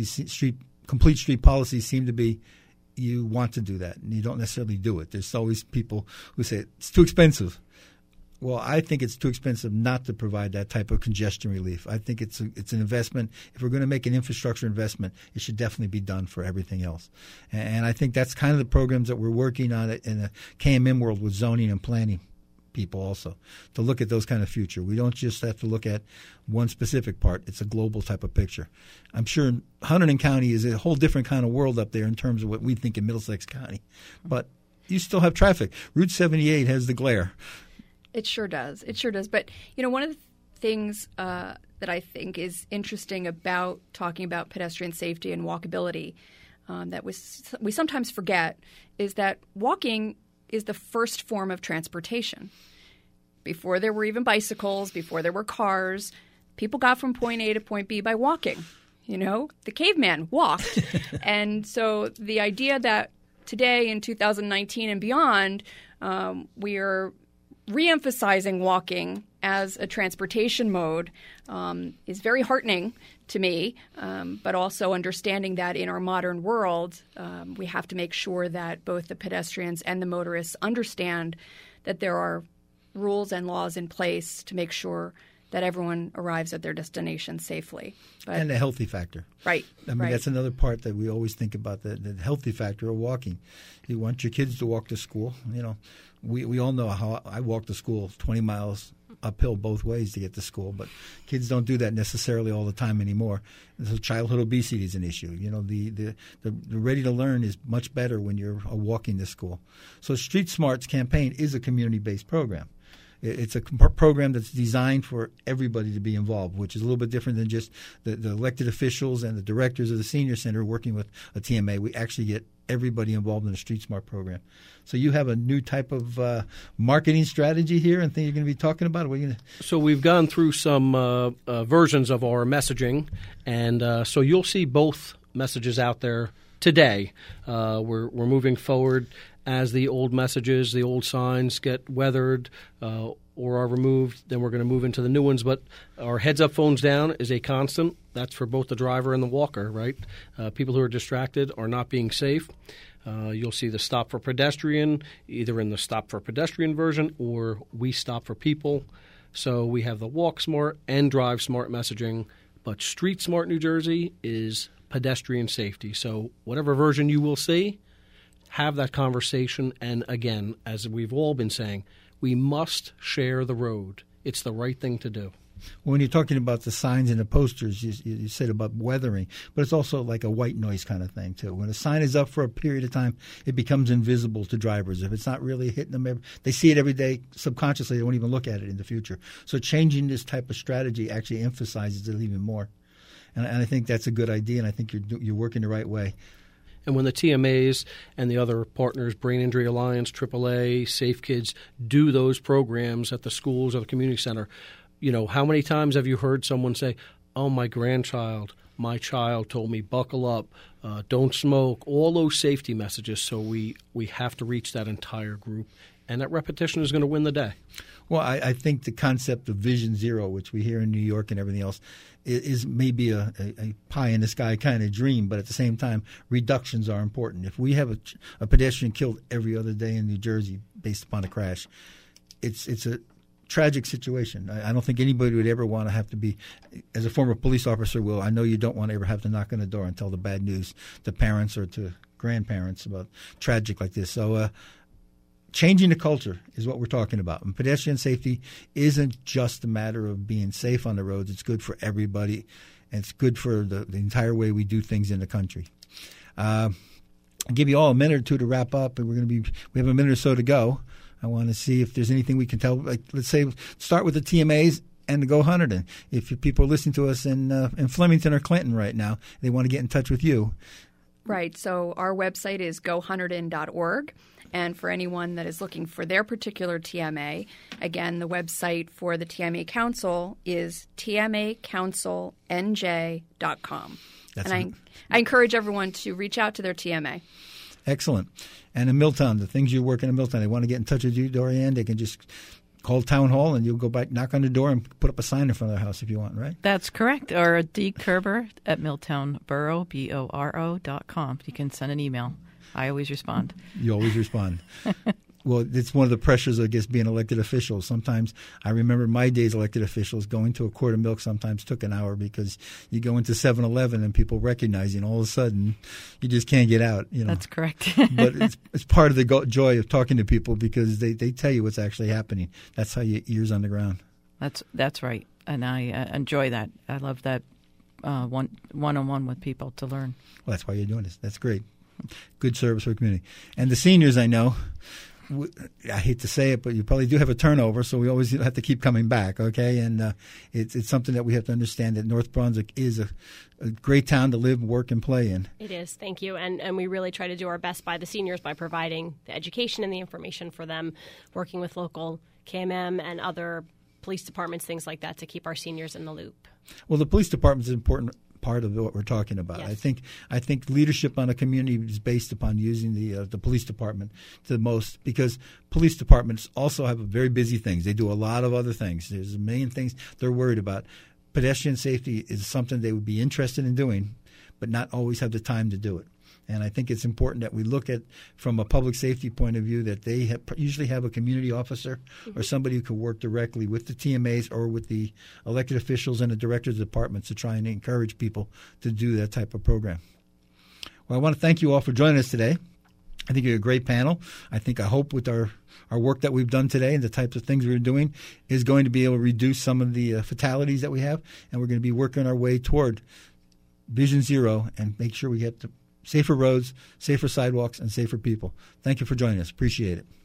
policies seem to be you want to do that, and you don't necessarily do it. There's always people who say it's too expensive. Well, I think it's too expensive not to provide that type of congestion relief. I think it's an investment. If we're going to make an infrastructure investment, it should definitely be done for everything else. And I think that's kind of the programs that we're working on in the KMM world with zoning and planning people also, to look at those kind of future. We don't just have to look at one specific part. It's a global type of picture. I'm sure Hunterdon County is a whole different kind of world up there in terms of what we think in Middlesex County. But you still have traffic. Route 78 has the glare. It sure does. It sure does. But, one of the things that I think is interesting about talking about pedestrian safety and walkability that we sometimes forget is that walking is the first form of transportation. Before there were even bicycles, before there were cars, people got from point A to point B by walking. The caveman walked. And so the idea that today in 2019 and beyond, we are reemphasizing walking as a transportation mode is very heartening to me, but also understanding that in our modern world, we have to make sure that both the pedestrians and the motorists understand that there are rules and laws in place to make sure that everyone arrives at their destination safely. And the healthy factor. Right. That's another part that we always think about, the healthy factor of walking. You want your kids to walk to school. We all know how I walk to school 20 miles uphill both ways to get to school, but kids don't do that necessarily all the time anymore. So childhood obesity is an issue. The ready to learn is much better when you're walking to school. So Street Smarts campaign is a community-based program. It's a program that's designed for everybody to be involved, which is a little bit different than just the elected officials and the directors of the senior center working with a TMA. We actually get everybody involved in the Street Smart program. So you have a new type of marketing strategy here and thing you're going to be talking about? So we've gone through some versions of our messaging, and so you'll see both messages out there today. We're moving forward as the old messages, the old signs get weathered or are removed, then we're going to move into the new ones. But our heads-up, phones down is a constant. That's for both the driver and the walker, right? People who are distracted are not being safe. You'll see the Stop for Pedestrian, either in the Stop for Pedestrian version or We Stop for People. So we have the Walk Smart and Drive Smart messaging. But Street Smart New Jersey is pedestrian safety. So whatever version you will see, have that conversation. And again, as we've all been saying, we must share the road. It's the right thing to do. When you're talking about the signs and the posters, you said about weathering, but it's also like a white noise kind of thing, too. When a sign is up for a period of time, it becomes invisible to drivers. If it's not really hitting them, they see it every day. Subconsciously, they won't even look at it in the future. So changing this type of strategy actually emphasizes it even more. And I think that's a good idea, and I think you're working the right way. And when the TMAs and the other partners, Brain Injury Alliance, AAA, Safe Kids, do those programs at the schools or the community center, how many times have you heard someone say, oh, my grandchild, my child told me, buckle up, don't smoke, all those safety messages. So we have to reach that entire group, and that repetition is going to win the day. Well, I think the concept of Vision Zero, which we hear in New York and everything else, is maybe a pie-in-the-sky kind of dream, but at the same time, reductions are important. If we have a pedestrian killed every other day in New Jersey based upon a crash, it's a tragic situation. I don't think anybody would ever want to have to be, as a former police officer, Will, I know you don't want to ever have to knock on the door and tell the bad news to parents or to grandparents about tragic like this. So changing the culture is what we're talking about. And pedestrian safety isn't just a matter of being safe on the roads. It's good for everybody, and it's good for the entire way we do things in the country. I'll give you all a minute or two to wrap up, and we have a minute or so to go. I want to see if there's anything we can tell. Like, let's say, start with the TMAs and the Go Hunterdon. If people are listening to us in Flemington or Clinton right now, they want to get in touch with you. Right. So our website is gohunterdon.org. And for anyone that is looking for their particular TMA, again, the website for the TMA Council is tmacouncilnj.com. I encourage everyone to reach out to their TMA. Excellent. And in Milltown, the things you're working in Milltown, they want to get in touch with you, Dorianne, they can just call Town Hall and you'll go back, knock on the door and put up a sign in front of their house if you want, right? That's correct. Or D. Kerber at milltownborough, BORO.com. You can send an email. I always respond. You always respond. Well, it's one of the pressures, I guess, being elected officials. Sometimes I remember my days elected officials going to a quart of milk sometimes took an hour because you go into 7-Eleven and people recognize you, and all of a sudden you just can't get out. That's correct. But it's part of the joy of talking to people because they tell you what's actually happening. That's how your ear's on the ground. That's right, and I enjoy that. I love that one-on-one with people to learn. Well, that's why you're doing this. That's great. Good service for the community. And the seniors, I know, I hate to say it, but you probably do have a turnover, so we always have to keep coming back, okay? And it's something that we have to understand that North Brunswick is a great town to live, work, and play in. It is, thank you. And we really try to do our best by the seniors by providing the education and the information for them, working with local KMM and other police departments, things like that, to keep our seniors in the loop. Well, the police department is an important part of what we're talking about. Yes. I think leadership on a community is based upon using the police department the most, because police departments also have very busy things. They do a lot of other things. There's a million things they're worried about. Pedestrian safety is something they would be interested in doing, but not always have the time to do it. And I think it's important that we look at, from a public safety point of view, that they usually have a community officer or somebody who can work directly with the TMAs or with the elected officials and the directors of departments to try and encourage people to do that type of program. Well, I want to thank you all for joining us today. I think you're a great panel. I hope with our work that we've done today and the types of things we're doing is going to be able to reduce some of the fatalities that we have, and we're going to be working our way toward Vision Zero and make sure we get to safer roads, safer sidewalks, and safer people. Thank you for joining us. Appreciate it.